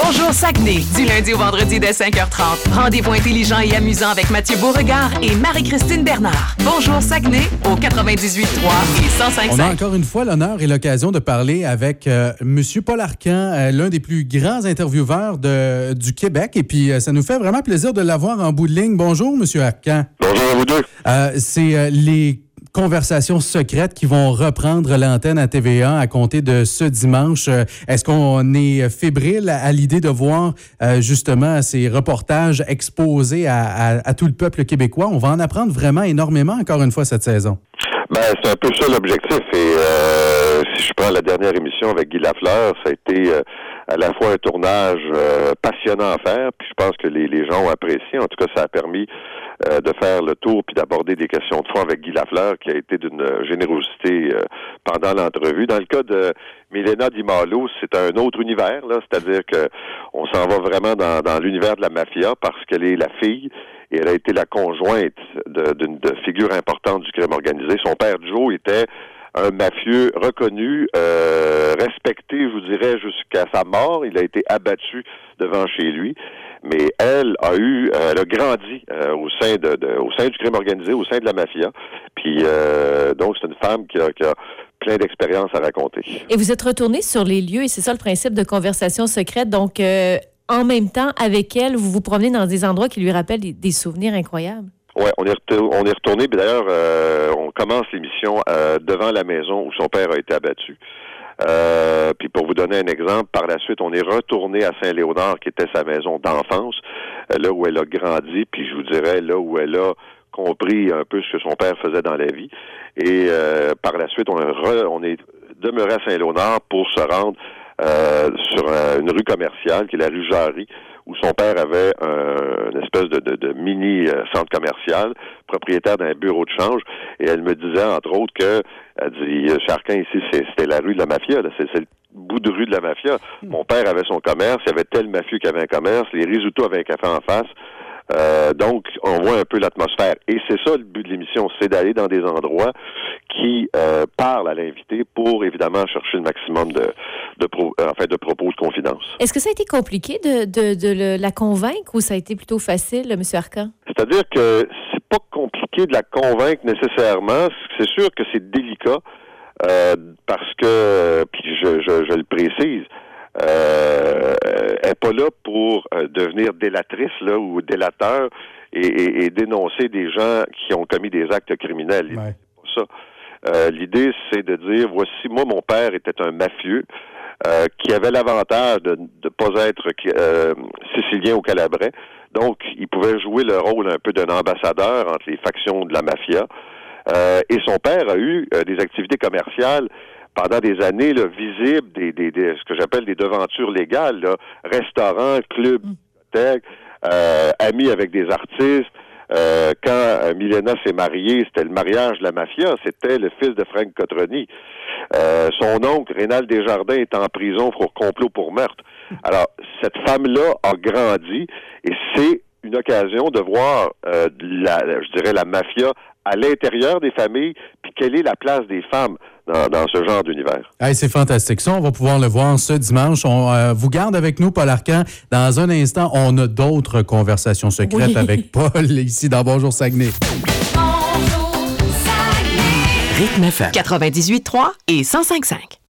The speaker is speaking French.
Bonjour Saguenay, du lundi au vendredi dès 5h30. Rendez-vous intelligent et amusant avec Mathieu Beauregard et Marie-Christine Bernard. Bonjour Saguenay au 98.3 et 105.5. On a encore une fois l'honneur et l'occasion de parler avec Monsieur Paul Arcan, l'un des plus grands intervieweurs du Québec. Et puis, ça nous fait vraiment plaisir de l'avoir en bout de ligne. Bonjour, Monsieur Arcan. Bonjour à vous deux. C'est les conversations secrètes qui vont reprendre l'antenne à TVA à compter de ce dimanche. Est-ce qu'on est fébrile à l'idée de voir justement ces reportages exposés à tout le peuple québécois? On va en apprendre vraiment énormément encore une fois cette saison. Ben, c'est un peu ça l'objectif. Et si je prends la dernière émission avec Guy Lafleur, ça a été à la fois un tournage passionnant à faire, puis je pense que les gens ont apprécié. En tout cas, ça a permis de faire le tour puis d'aborder des questions de fond avec Guy Lafleur, qui a été d'une générosité pendant l'entrevue. Dans le cas de Milena Di Malo, c'est un autre univers, là, c'est-à-dire que on s'en va vraiment dans l'univers de la mafia parce qu'elle est la fille et elle a été la conjointe d'une figure importante du crime organisé. Son père Joe était un mafieux reconnu, respecté, je vous dirais, jusqu'à sa mort. Il a été abattu devant chez lui. Mais elle a grandi au sein du crime organisé, au sein de la mafia. Puis donc c'est une femme qui a plein d'expériences à raconter. Et vous êtes retourné sur les lieux, et c'est ça le principe de conversation secrète. Donc, en même temps, avec elle, vous vous promenez dans des endroits qui lui rappellent des souvenirs incroyables. Ouais, on est retourné. D'ailleurs, on commence l'émission devant la maison où son père a été abattu. Puis pour vous donner un exemple, par la suite, on est retourné à Saint-Léonard, qui était sa maison d'enfance, là où elle a grandi, puis je vous dirais là où elle a compris un peu ce que son père faisait dans la vie. Et par la suite, on est demeuré à Saint-Léonard pour se rendre sur une rue commerciale, qui est la rue Jarry, où son père avait une espèce de mini centre commercial, propriétaire d'un bureau de change, et elle me disait, entre autres, elle dit, Arcan, ici, c'était la rue de la mafia, là, c'est le bout de rue de la mafia. Mon père avait son commerce, il y avait tel mafieux qui avait un commerce, les Risotto avaient un café en face. Donc, on voit un peu l'atmosphère. Et c'est ça le but de l'émission, c'est d'aller dans des endroits qui parlent à l'invité pour, évidemment, chercher le maximum de propos de confidence. Est-ce que ça a été compliqué de la convaincre ou ça a été plutôt facile, M. Arcan? C'est-à-dire que c'est pas compliqué de la convaincre nécessairement. C'est sûr que c'est délicat parce que, puis je le précise, elle n'est pas là pour devenir délatrice là, ou délateur et dénoncer des gens qui ont commis des actes criminels. Ouais. C'est pas ça. L'idée, c'est de dire, voici, moi, mon père était un mafieux qui avait l'avantage de ne pas être sicilien ou calabrais. Donc, il pouvait jouer le rôle un peu d'un ambassadeur entre les factions de la mafia. Et son père a eu des activités commerciales pendant des années là, visibles, ce que j'appelle des devantures légales, là, restaurants, clubs, bibliothèques, amis avec des artistes. Quand Milena s'est mariée, c'était le mariage de la mafia, c'était le fils de Frank Cotroni. Son oncle, Rénal Desjardins, est en prison pour complot pour meurtre. Alors, cette femme-là a grandi et c'est une occasion de voir, je dirais, la mafia à l'intérieur des familles, puis quelle est la place des femmes dans ce genre d'univers. Hey, c'est fantastique. Ça, on va pouvoir le voir ce dimanche. On vous garde avec nous, Paul Arcan. Dans un instant, on a d'autres conversations secrètes avec Paul ici dans Bonjour Saguenay. Rythme FM 98.3 et 105.5.